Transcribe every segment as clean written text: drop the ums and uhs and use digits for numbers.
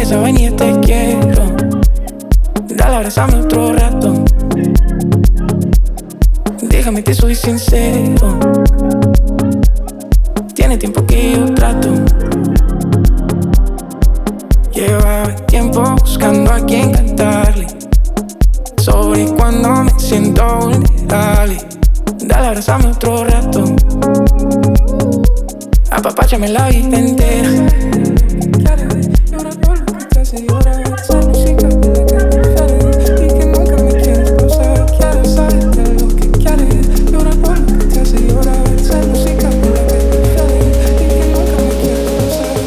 esa vainilla te quiero. Dale, abrázame otro rato. Déjame que soy sincero. Tiene tiempo que yo trato. Llevaba tiempo buscando a quien cantarle sobre cuando me siento vulnerable. Dale, abrázame otro rato. Apapáchame la vida entera. Y ahora todo lo que te hace llorar. Esa música de la que prefieres y que nunca me quieres pasar. Quieres saber de lo que quieres. Y ahora todo lo que te hace llorar. Esa música de la que prefieres y que nunca me quieres pasar.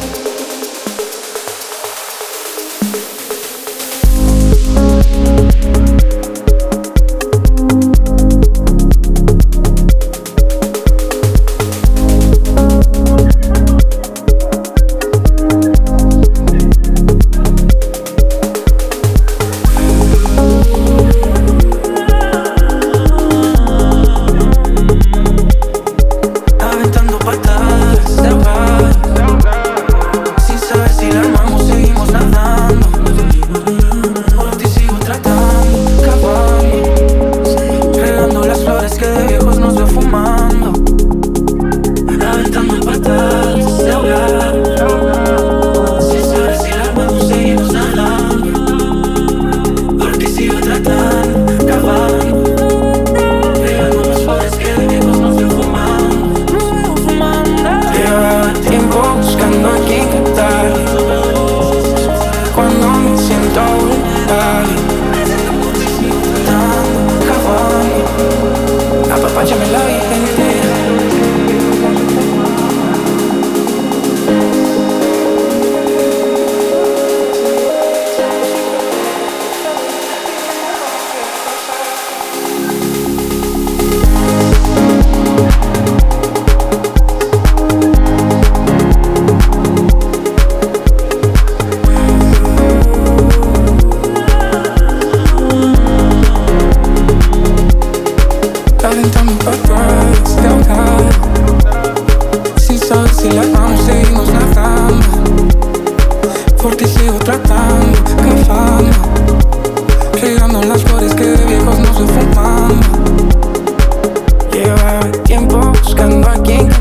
Aventando para atrás, de ahogar. Sin saber si la vamos, seguimos nadando. Por ti sigo tratando, cavando. Regando las flores que de viejos no se fumando. Llevaba tiempo buscando a quien